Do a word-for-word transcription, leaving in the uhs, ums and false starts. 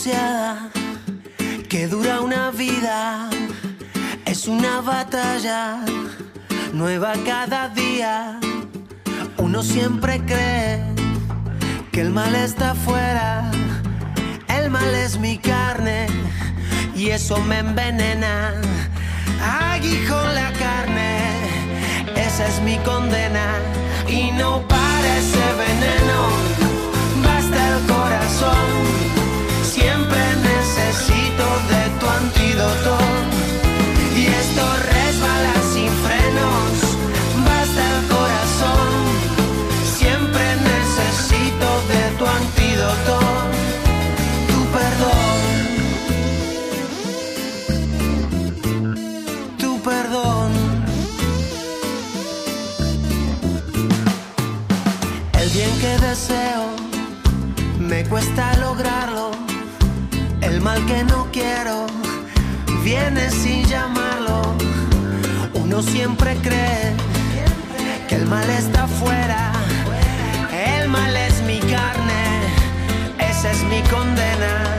ansiada que dura una vida, es una batalla nueva cada día. Uno siempre cree que el mal está afuera, el mal es mi carne y eso me envenena. Aguijón la carne, esa es mi condena. Y no para ese veneno, basta el corazón. Siempre necesito de tu antídoto. Y esto resbala sin frenos, basta el corazón. Siempre necesito de tu antídoto, tu perdón, tu perdón. El bien que deseo me cuesta lograrlo, el mal que no quiero viene sin llamarlo. Uno siempre cree que el mal está afuera, el mal es mi carne, esa es mi condena.